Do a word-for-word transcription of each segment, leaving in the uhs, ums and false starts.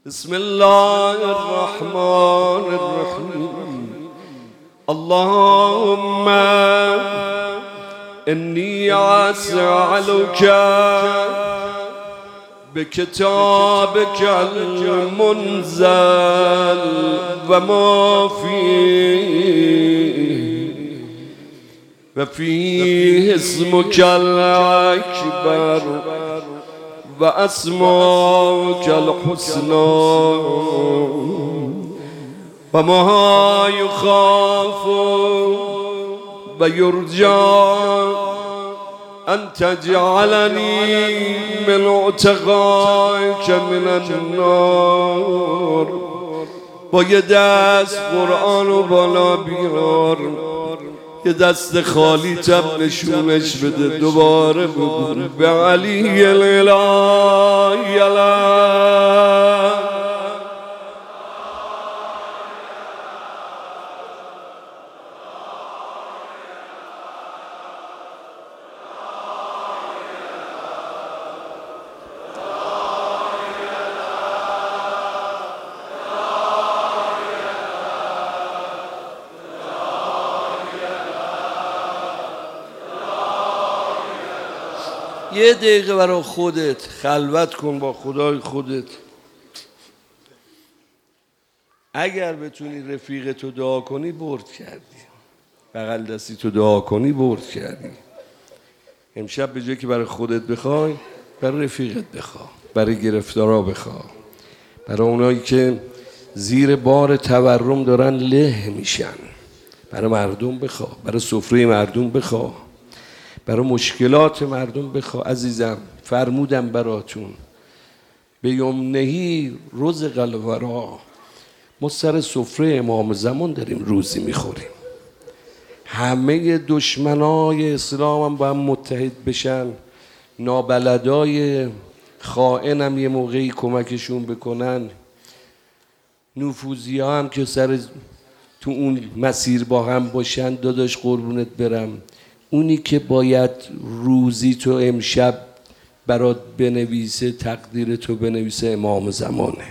بسم الله الرحمن الرحيم. اللهم إني أسألك بكتابك المنزل وما فيه وفيه اسمك الأكبر وأسماؤك الحسنى وما يخاف ويرجى أن تجعلني من عتقائك من النار. با یه دست قرآن و بالا بیار، یه دست خالی تب نشونش بده. دوباره بگو به علی الالهی الان. یه دقیقه برای خودت خلوت کن با خدای خودت. اگر بتونی رفیق تو دعا کنی برد کردی، بغل دستی تو دعا کنی برد کردی. امشب به جای که برای خودت بخوای، برای رفیقت بخوا، برای گرفتارا بخوا، برای اونایی که زیر بار تورم دارن له میشن، برای مردم بخوا، برای سفره مردم بخوا، برای مشکلات مردم بخوا. عزیزم فرمودم براتون به یمنهی رزق الورا، ما سر سفره امام زمان داریم روزی میخوریم. همه دشمنای اسلام هم با هم متحد بشن، نابلدای خائن هم یه موقعی کمکشون بکنن، نفوذی ها هم که سر تو اون مسیر با هم باشن. داداش قربونت برم، اونی که باید روزی تو امشب برات بنویسه، تقدیر تو بنویسه، امام زمانه.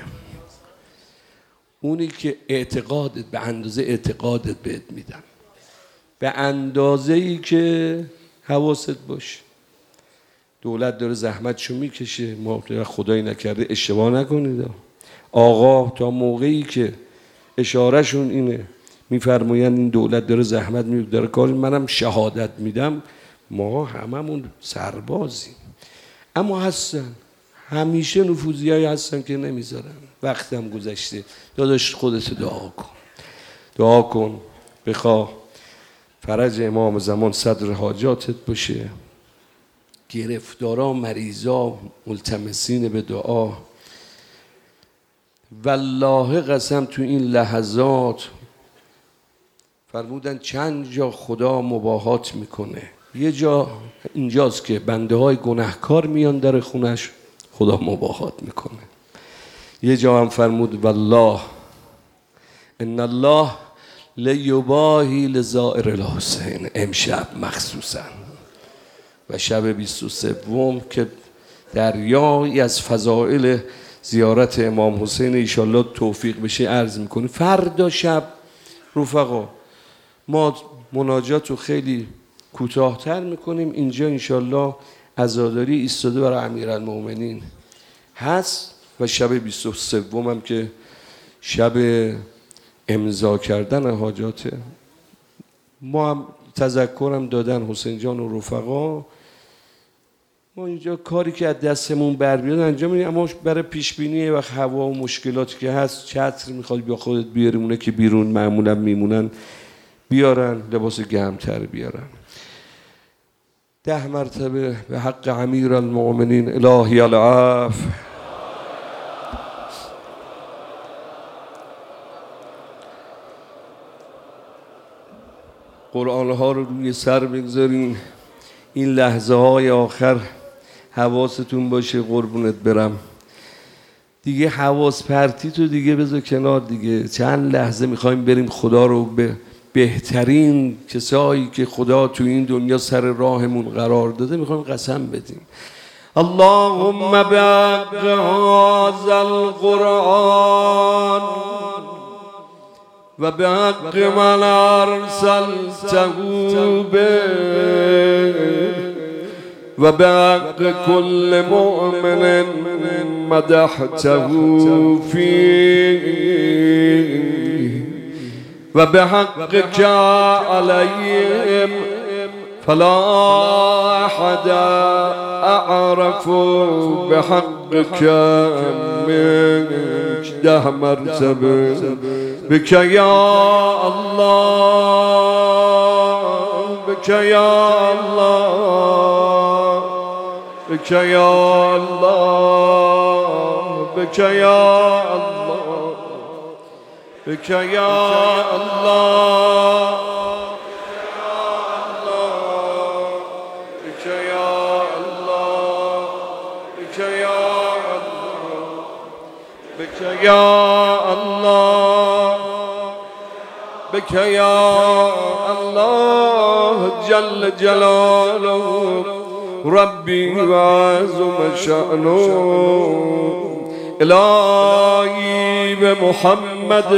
اونی که اعتقادت به اندازه اعتقادت بهت میدم، به اندازه ای که حواست باشه. دولت داره زحمتشو میکشه، ما خدایی نکرده اشتباه نکنید. آقا تا موقعی که اشارهشون اینه میفرمایند این دولت داره زحمت میکنه، داره کار، منم شهادت میدم، ما هممون سربازیم. اما هستن همیشه نفوذیایی هستن که نمیذارن. وقتم گذشته، داداش خودت دعا کن، دعا کن بخوا فرج امام زمان صدر حاجاتت باشه. گرفتارا، مریضا، ملتمسین به دعا. والله قسم تو این لحظات فرمودن چند جا خدا مباهات میکنه. یه جا اینجاست که بنده های گناهکار میان در خونش، خدا مباهات میکنه. یه جا هم فرمود والله ان الله لیباهی لزائر الحسین، امشب مخصوصا و شب بیست و سوم که دریایی از فضائل زیارت امام حسین ایشالله توفیق بشه عرض میکنه. فردا شب رفقا ما مناجات رو خیلی کوتاه‌تر میکنیم. اینجا انشالله عزاداری ایستاده برای امیرالمومنین هست و شب بیست و سوم هم که شب امضا کردن حاجاته. ما هم تذکرم دادن حسین جان و رفقا، ما اینجا کاری که از دستمون بر بیاد انجام میدیم. اما برای پیش بینی وقت هوا و مشکلاتی که هست، چتر میخواد بیا خودت بیاریم، که بیرون معمولا میمونن بیارن، لباس گرمتر بیارن. ده مرتبه به حق امیر المؤمنین الهی العفو. قرآن ها رو روی سر بگذارین. این لحظه های آخر حواستون باشه قربونت برم. دیگه حواس پرتی تو دیگه بذار کنار دیگه. چند لحظه میخوایم بریم خدا رو به بهترین کسایی که خدا تو این دنیا سر راهمون قرار داده میخوایم قسم بدیم. اللهم بحق هذا القرآن و بحق من ارسلته به و بحق كل مؤمن مدحته فيه و بحقك عليهم فلا أحد أعرف بحقك منك ده مرتبة بك يا الله بك يا الله بك يا الله بك يا الله بك يا الله بك يا الله بك يا الله جل جلاله ربي وعظم شأنه إلهي بمحمد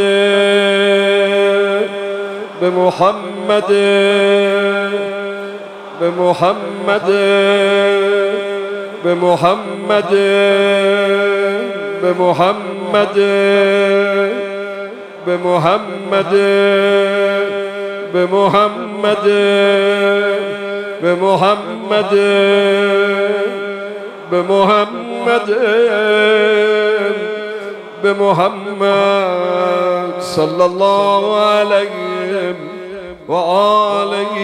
بمحمد بمحمد بمحمد بمحمد بمحمد بمحمد بمحمد بمحمد بمحمد صلى الله عليه وآله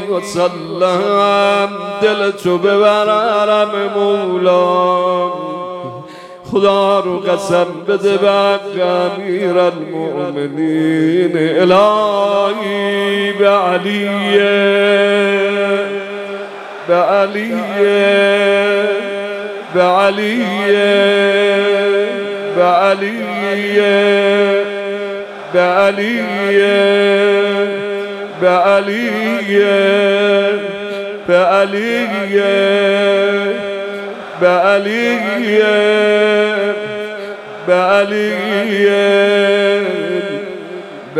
وسلم دلتو ببرم مولا خدا رو قسم بده بحق امیر المؤمنین الهی به علیه به علیه به علیه به علیه به علیه به علیه به علیه به علیه به علیه به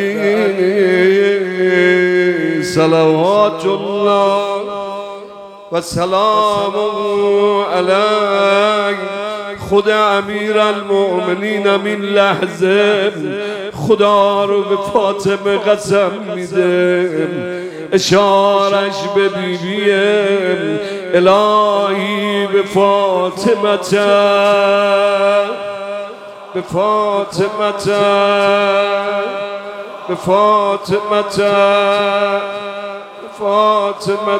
علیه صلوات الله و سلام علیه. خود امیر المؤمنین این لحظه خدا رو به فاطمه قسم میده، اشارش به بیبیم الهی به فاطمه به فاطمه به فاطمه فاطمه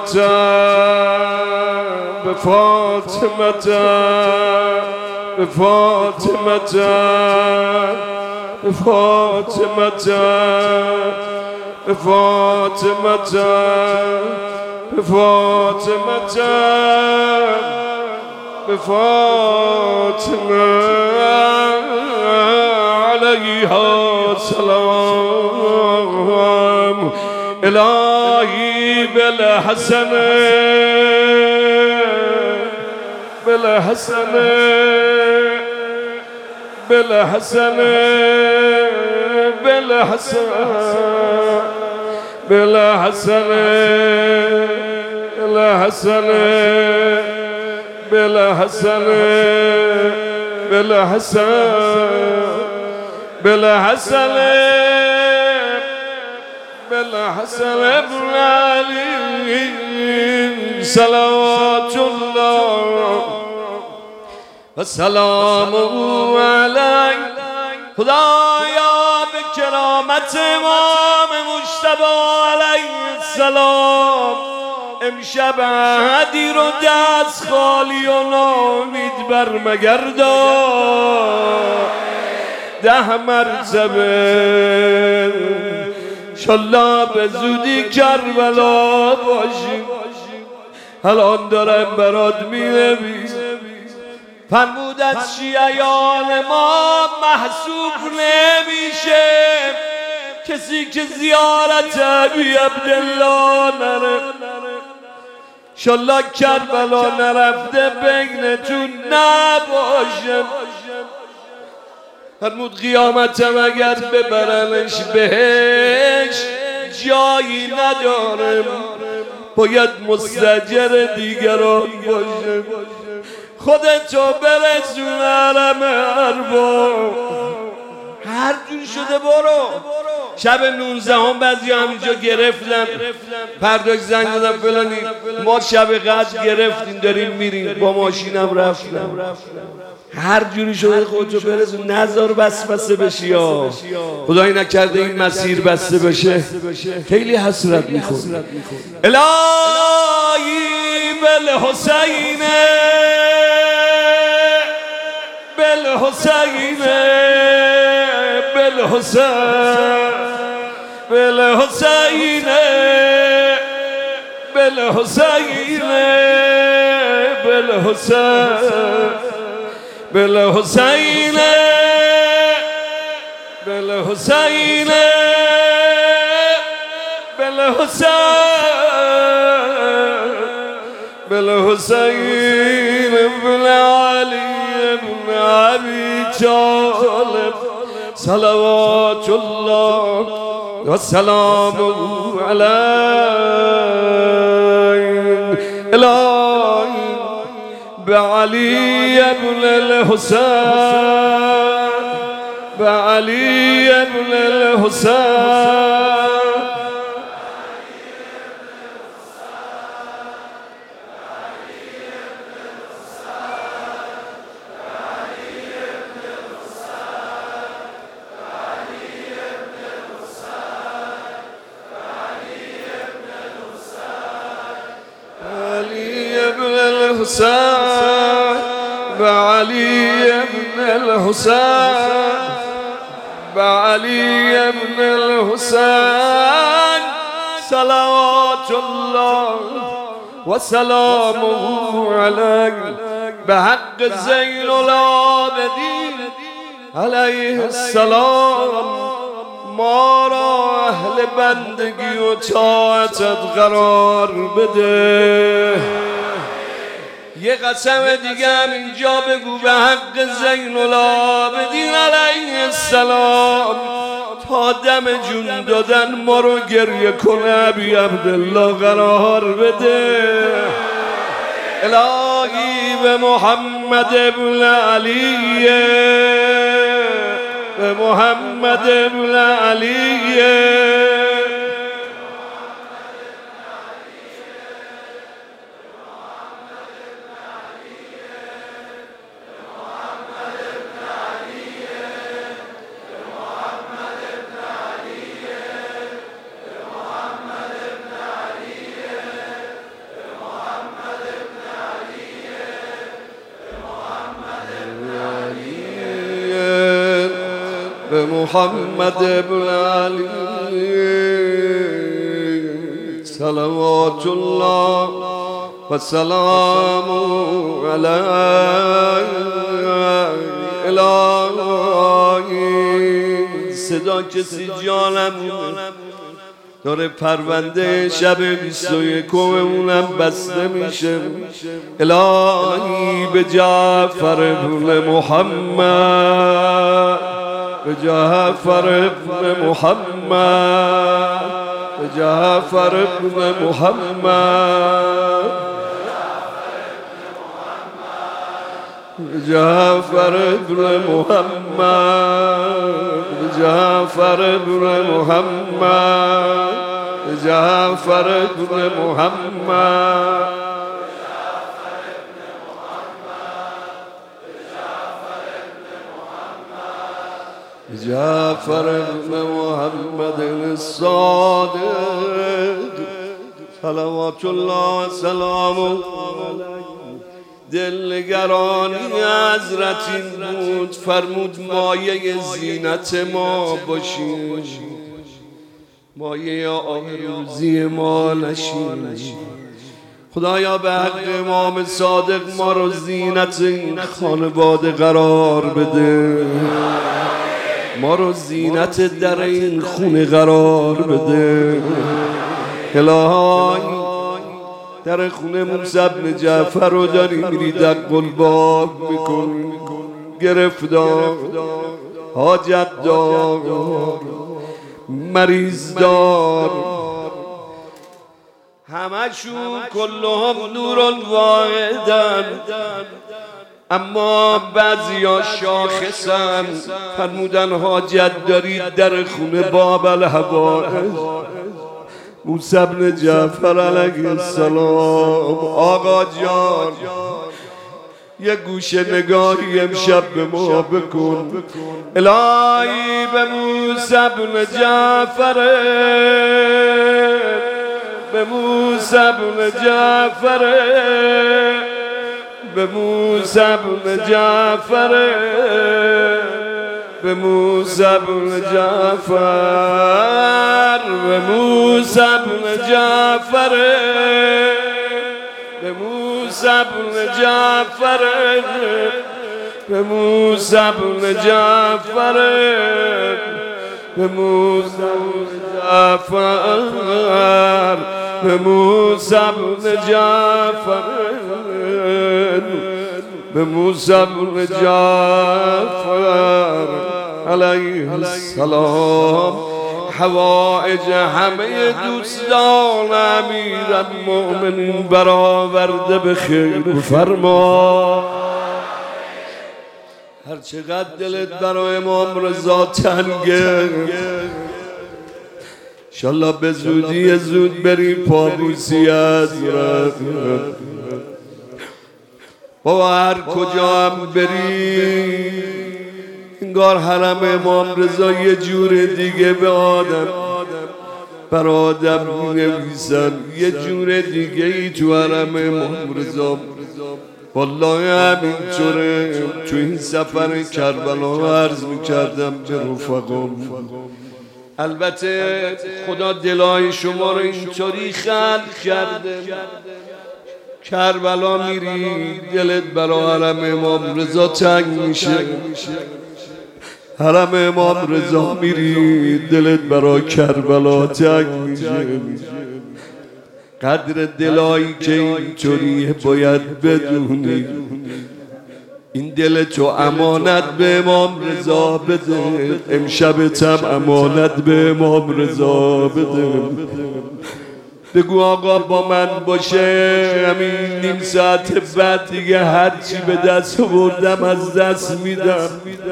به فاطمه به فاطمه به فاطمه به فاطمه به فاطمه به فاطمه علیها السلام الهی بالحسن بالحسن بالحسن بالحسن بالحسن بالحسن بالحسن بالحسن بالحسن بالحسن ابن علي صلوات الله و سلام علیه. خدایا به کرامت امام مجتبی علیه السلام امشب احدی رو دست خالی و نامید برمگردان، ده مرتبه انشالله به زودی کربلا باشیم. الان دارم برات می‌نویسم فرمود از شیعیان ما محسوب نمیشه کسی که زیارت ابی عبدالله نره. شالله کربلا نرفته بینتون نباشه. فرمود قیامتم اگر ببرنش بهش جایی ندارم، باید مستاجر دیگران باشه. خودتو برسون عالم ارباب، هر جور شده برو. شب نونزده هم بعضی همینجا گرفتن پرداک زنگ دادن فلانی، ما شب قدر گرفتیم داریم میریم، با ماشینم رفتم. هر جوری شده خودتو برسون، نذار وسوسه بشی یا خدایی نکرده این مسیر بسته بشه، خیلی حسرت میکنه. الهی بالحسین بالحسین بالحسین بالحسین بالحسین بالحسین بالحسین بالحسین بالحسین بالحسین بن علی بن ابی طالب صلوات الله و سلام علیه. الهی بعلی بن الحسین بعلی بن الحسین بعلي بن الحسين بعلي بن الحسين صلوات الله وسلامه عليه بحق زين العابدين عليه السلام. ما را اهل بندگی و طاعتت قرار بده. یه قسم دیگه هم اینجا بگو به حق زین العابدین علیه السلام، تا دم جون دادن ما رو گریه کنه ابی عبدالله قرار بده. الهی به محمد ابن علی به محمد ابن علی محمد ابن علی صلوات الله و سلام علیه. الهی صدا کسی جانم داره پرونده شب بیست و یکمونم بسته میشه. الهی به جعفر ابن محمد به جعفر ابن محمد به جعفر ابن محمد به جعفر ابن محمد به جعفر ابن محمد به جعفر ابن محمد جعفر ابن محمد الصادق صلوات الله و سلامه. دلنگرانی حضرت این بود، فرمود مایه زینت ما باشیم، مایه آبروزی ما نشیم. خدایا به حق امام صادق ما رو زینت این خانواده قرار بده، ما رو زینت در این خونه قرار بده. الهی در خونه موسی بن جعفر رو داری میری دق الباب میکنی، گرفتار، حاجت دار، مریض دار، همشون کلهم نور واحدن، اما بعضیا شاخصن. فرمودن حاجت دارید در خونه باب الحوائج. موسی بن جعفر علیه السلام، آقا جان یه گوشه نگاهی امشب به ما بکن. الهی به موسی بن جعفر، به موسی بن جعفر، به موسی بن جعفر، به موسی بن جعفر، به موسی بن جعفر، به موسی بن جعفر، به موسی بن جعفر، به موسی بن جعفر، به موسی بن جعفر، به موسی بن جعفر علیه السلام حوائج همه دوستان امیرالمؤمنین برآورده به خیر فرما. هر چقدر دلت برای امام رضا تنگه، انشالله به زودی زود بری پابوسی حضرت. بابا هر کجا هم بری انگار حرم امام رضا یه جور دیگه به آدم بر آدم نویسن، یه جور دیگه ای تو حرم امام رضا. والله همینطوره. تو این سفر کربلا عرض میکردم به رفقام، البته خدا دلای شما رو اینطوری خلق کرده، کربلا میری دلت برای حرم امام رضا تنگ میشه، حرم امام رضا میری دلت برای کربلا تنگ میشه. قدر دلایی که اینطوریه باید بدونی. این دل تو امانت به امام رضا بده، امشبت هم امانت به امام رضا بده. بگو آقا با من باشه، همین نیم ساعت بعد دیگه هرچی به دست آوردم از دست میدم.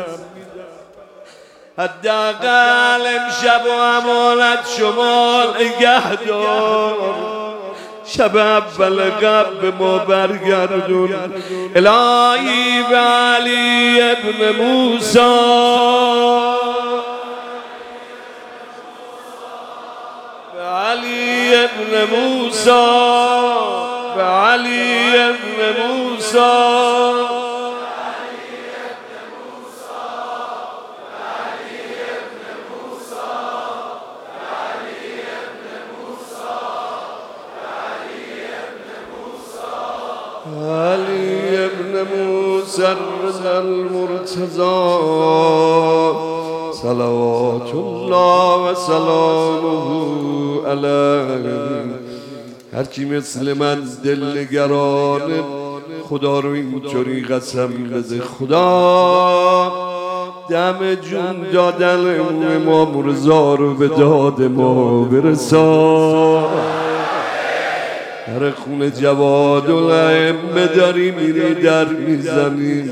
حداقل امشب و امانت شما نگه دار، شب اول قبل به ما برگردون. الهی به علی ابن موسی، به علی ابن موسی، به علی ابن موسی، علی ابن موسی رضا المرتضی صلوات الله و سلامه علیه. هرچی مثل من دل نگرانه خدا رو اینطوری قسم بده. خدا دم جون دادن امام رضا رو به داد ما برسان. در خونه جواد الائمه داری میری در میزنی،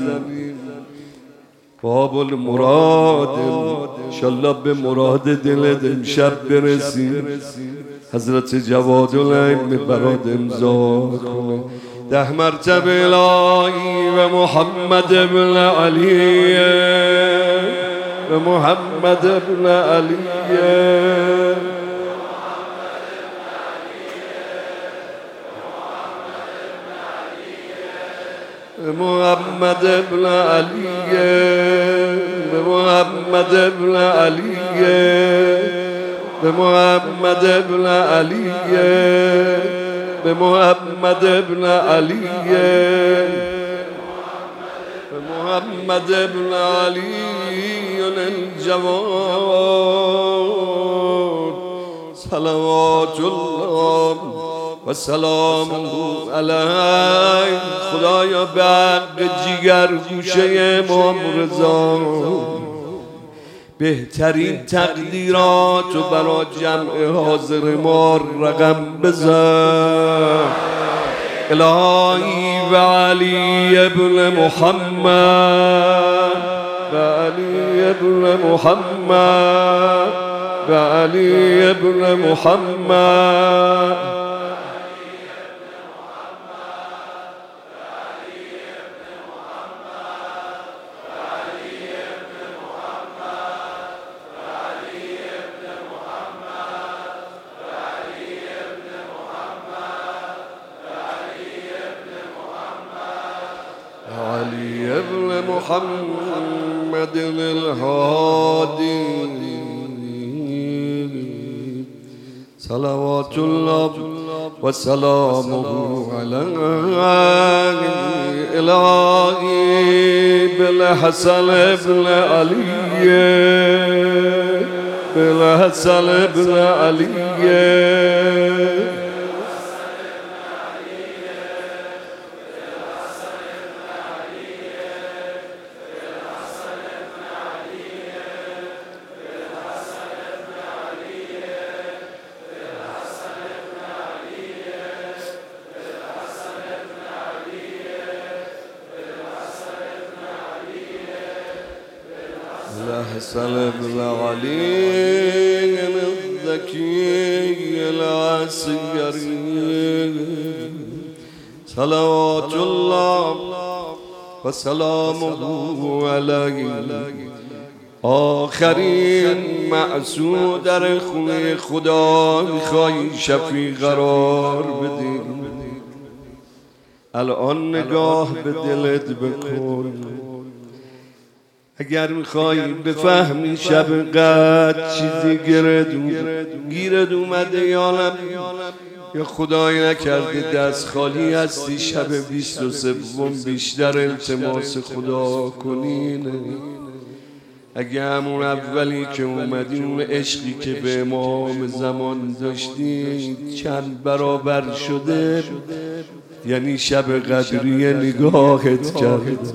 باب المراد انشالله به مراد دلت امشب برسی. حضرت جواد الائمه برات امضا کنه. ده مرتبه الهی و محمد ابن علی، و محمد ابن علی، محمد ابن علی، محمد ابن علی، محمد ابن علی، محمد ابن علی، محمد ابن علی الجواد صلوات الله و سلام علیه. خدایا به حق جیگر گوشه امام رضا بهترین تقدیرات و برای جمع حاضر ما رقم بزن. الهی و علی ابن محمد و علی ابن محمد و علی ابن محمد علي ابن محمد الهادي صلوات الله وسلامه عليه. إلهي بالحسن ابن علي بالحسن ابن علي الحسن بن علي الذكي العسكري صلوات الله وسلامه عليه. آخرین معصوم در خونه خدا میخوای شفیع قرار بدی. الان نگاه به دلت بکن. اگر میخوای بفهمی شب قدر چیزی گیرد اومده یا نه، یا خدای نکرده دست خالی هستی، شب بیست و سوم بیشتر التماس خدا کنین. اگه همون اولی که اومدی اون عشقی که به امام زمان داشتی چند برابر شده، یعنی شب قدری نگاهت کرد.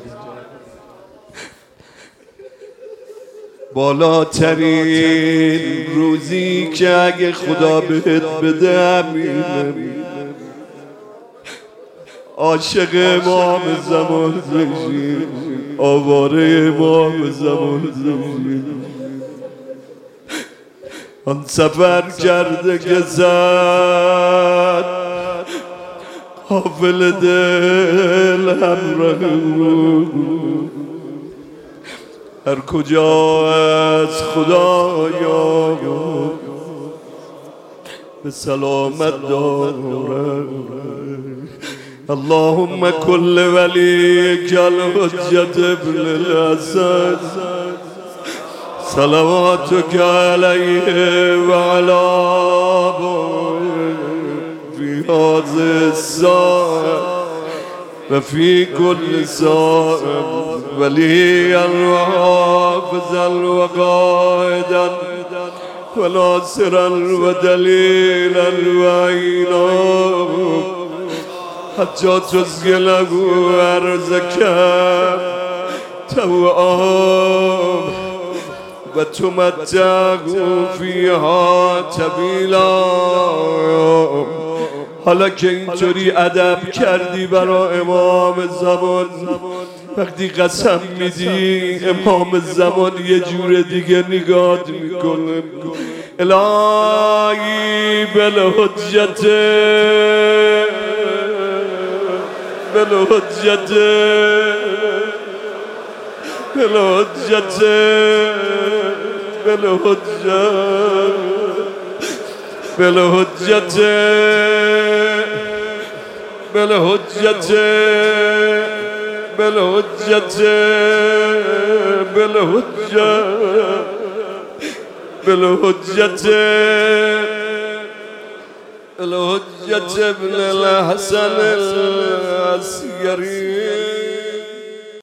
بالاترین روزی که اگه خدا بهت بده همینه. عاشق امام زمان بشی، آواره امام زمان بشی. آن سفر کرده که زد حافل دل همراه، هر کجا از خدایا به سلامت داره. اللهم كل وليك الحجة ابن الحسن صلواتك عليه وعلى آبائه في هذه الساعة وفي كل ساعة وليا وحافظا وقائدا وناصرا ودليلا وعينا حتى تسقله أرزك توأم وتمتعه فيها طويلا. حالا که اینطوری ادب کردی برای امام زمان، وقتی قسم میدی امام زمان یه جور دیگه نگات میکنه. الهی بالحجت بالحجت بالحجت بالحجت بالحجت بالحجت بالحجت بالحجت بالحجت الحجت ابن الحسن العسكري